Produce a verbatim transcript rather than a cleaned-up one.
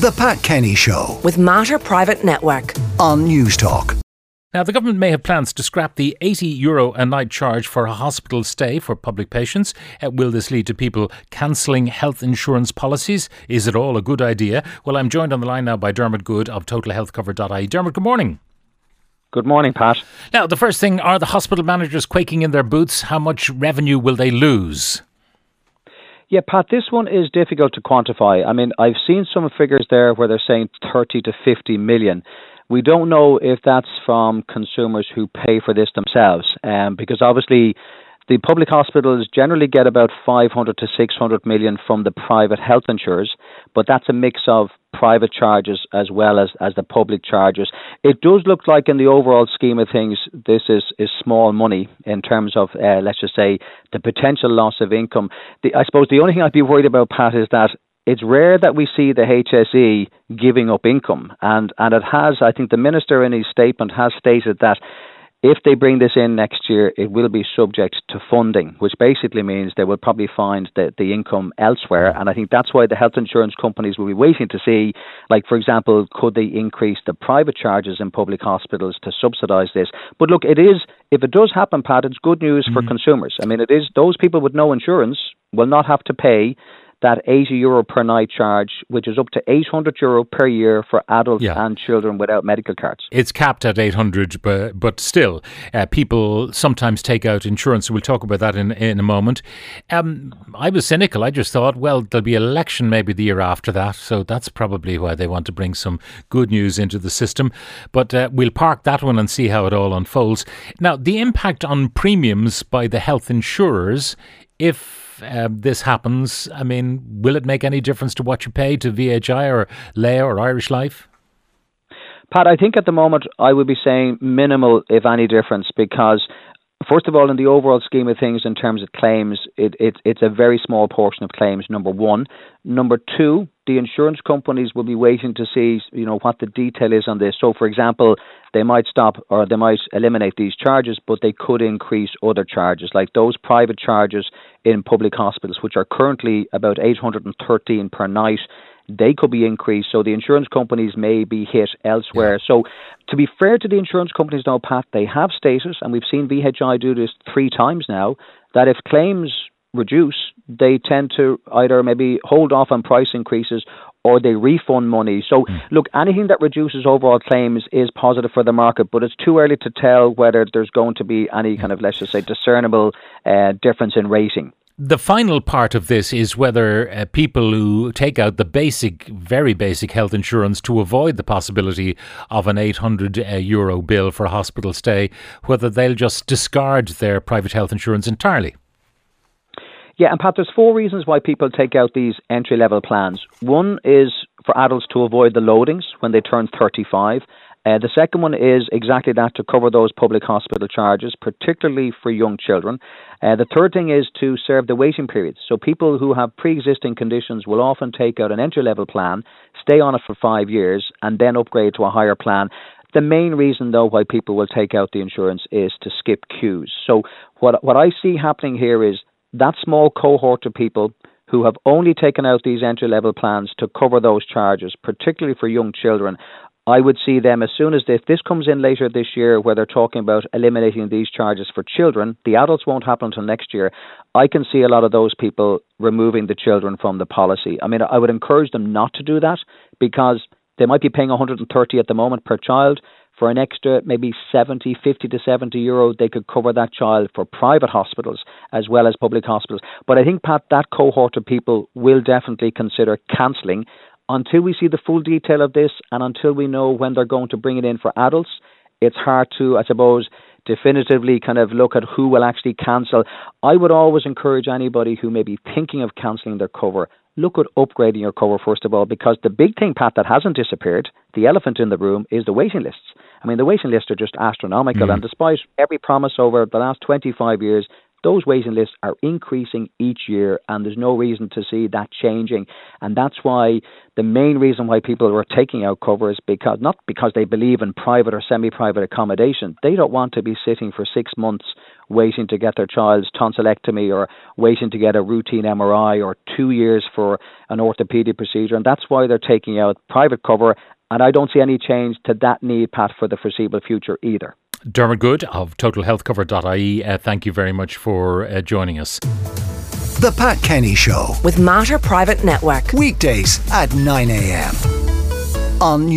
The Pat Kenny Show with Mater Private Network on Newstalk. Now, the government may have plans to scrap the eighty euro a night charge for a hospital stay for public patients. Uh, will this lead to people cancelling health insurance policies? Is it all a good idea? Well, I'm joined on the line now by Dermot Good of total health cover dot I E. Dermot, good morning. Good morning, Pat. Now, the first thing, are the hospital managers quaking in their boots? How much revenue will they lose? Yeah, Pat, this one is difficult to quantify. I mean, I've seen some figures there where they're saying thirty to fifty million. We don't know if that's from consumers who pay for this themselves, um, because obviously the public hospitals generally get about five hundred to six hundred million from the private health insurers, but that's a mix of private charges as well as, as the public charges. It does look like in the overall scheme of things, this is, is small money in terms of, uh, let's just say, the potential loss of income. The, I suppose the only thing I'd be worried about, Pat, is that it's rare that we see the H S E giving up income. And, and it has, I think the Minister in his statement has stated that if they bring this in next year, it will be subject to funding, which basically means they will probably find the, the income elsewhere. And I think that's why the health insurance companies will be waiting to see, like, for example, could they increase the private charges in public hospitals to subsidise this? But look, it is, if it does happen, Pat, it's good news mm-hmm. for consumers. I mean, it is, those people with no insurance will not have to pay that eighty euro per night charge, which is up to eight hundred euro per year for adults yeah. and children without medical cards. It's capped at eight hundred, but, but still, uh, people sometimes take out insurance. We'll talk about that in, in a moment. Um, I was cynical. I just thought, well, there'll be an election maybe the year after that, so that's probably why they want to bring some good news into the system. But uh, we'll park that one and see how it all unfolds. Now, the impact on premiums by the health insurers, if Uh, this happens, I mean, will it make any difference to what you pay to V H I or Laya or Irish Life? Pat, I think at the moment I would be saying minimal, if any, difference, because first of all, in the overall scheme of things, in terms of claims, it, it, it's a very small portion of claims, number one. Number two, the insurance companies will be waiting to see, you know, what the detail is on this. So, for example, they might stop or they might eliminate these charges, but they could increase other charges, like those private charges in public hospitals, which are currently about eight hundred thirteen per night. They could be increased, so the insurance companies may be hit elsewhere. Yeah. So, to be fair to the insurance companies now, Pat, they have stated, and we've seen V H I do this three times now, that if claims reduce, they tend to either maybe hold off on price increases or they refund money. So, mm. look, anything that reduces overall claims is positive for the market, but it's too early to tell whether there's going to be any kind of, let's just say, discernible uh, difference in rating. The final part of this is whether uh, people who take out the basic, very basic health insurance to avoid the possibility of an eight hundred euro bill for a hospital stay, whether they'll just discard their private health insurance entirely. Yeah, and Pat, there's four reasons why people take out these entry-level plans. One is for adults to avoid the loadings when they turn thirty-five. Uh, the second one is exactly that, to cover those public hospital charges, particularly for young children. Uh, the third thing is to serve the waiting periods. So people who have pre-existing conditions will often take out an entry-level plan, stay on it for five years, and then upgrade to a higher plan. The main reason, though, why people will take out the insurance is to skip queues. So what what I see happening here is that small cohort of people who have only taken out these entry-level plans to cover those charges, particularly for young children, I would see them, as soon as this, this comes in later this year, where they're talking about eliminating these charges for children. The adults won't happen until next year. I can see a lot of those people removing the children from the policy. I mean, I would encourage them not to do that, because they might be paying one hundred thirty at the moment per child. For an extra maybe seventy, fifty to seventy euro, they could cover that child for private hospitals as well as public hospitals. But I think, Pat, that cohort of people will definitely consider cancelling. Until we see the full detail of this and until we know when they're going to bring it in for adults, it's hard to, I suppose, definitively kind of look at who will actually cancel. I would always encourage anybody who may be thinking of cancelling their cover, look at upgrading your cover first of all, because the big thing, Pat, that hasn't disappeared, the elephant in the room, is the waiting lists. I mean, the waiting lists are just astronomical, mm. and despite every promise over the last twenty-five years, those waiting lists are increasing each year, and there's no reason to see that changing. And that's why the main reason why people are taking out cover is because, not because they believe in private or semi-private accommodation. They don't want to be sitting for six months waiting to get their child's tonsillectomy or waiting to get a routine M R I or two years for an orthopaedic procedure. And that's why they're taking out private cover. And I don't see any change to that need, Pat, for the foreseeable future either. Dermot Good of total health cover dot I E, uh, thank you very much for uh, joining us. The Pat Kenny Show With Mater Private Network. weekdays at nine a.m. on